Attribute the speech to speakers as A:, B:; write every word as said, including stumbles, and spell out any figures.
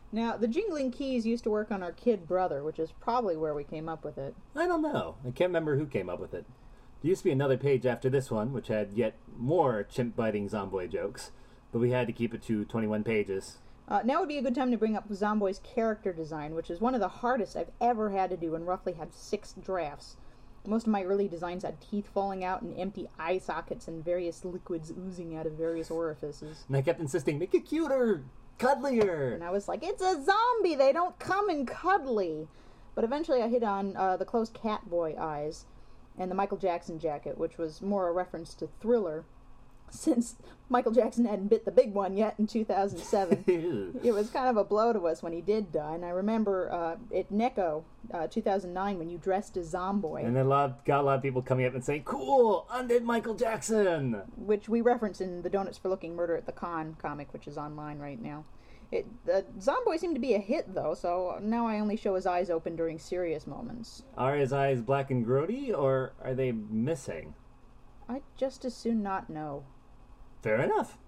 A: Now, the jingling keys used to work on our kid brother, which is probably where we came up with it.
B: I don't know. I can't remember who came up with it. There used to be another page after this one, which had yet more chimp-biting Zomboid jokes, but we had to keep it to twenty-one pages.
A: Uh, now would be a good time to bring up Zomboid's character design, which is one of the hardest I've ever had to do and roughly had six drafts. Most of my early designs had teeth falling out and empty eye sockets and various liquids oozing out of various orifices.
B: And I kept insisting, make it cuter, cuddlier.
A: And I was like, it's a zombie! They don't come in cuddly! But eventually I hit on uh, the closed Catboy eyes and the Michael Jackson jacket, which was more a reference to Thriller, since Michael Jackson hadn't bit the big one yet in two thousand seven. It was kind of a blow to us when he did die, and I remember uh, at NECO uh, two thousand nine when you dressed as Zomboid.
B: And then a lot, got a lot of people coming up and saying, cool, undid Michael Jackson!
A: Which we reference in the Donuts for Looking Murder at the Con comic, which is online right now. It, the Zomboid seemed to be a hit, though, so now I only show his eyes open during serious moments.
B: Are his eyes black and grody, or are they missing?
A: I'd just as soon not know.
B: Fair enough.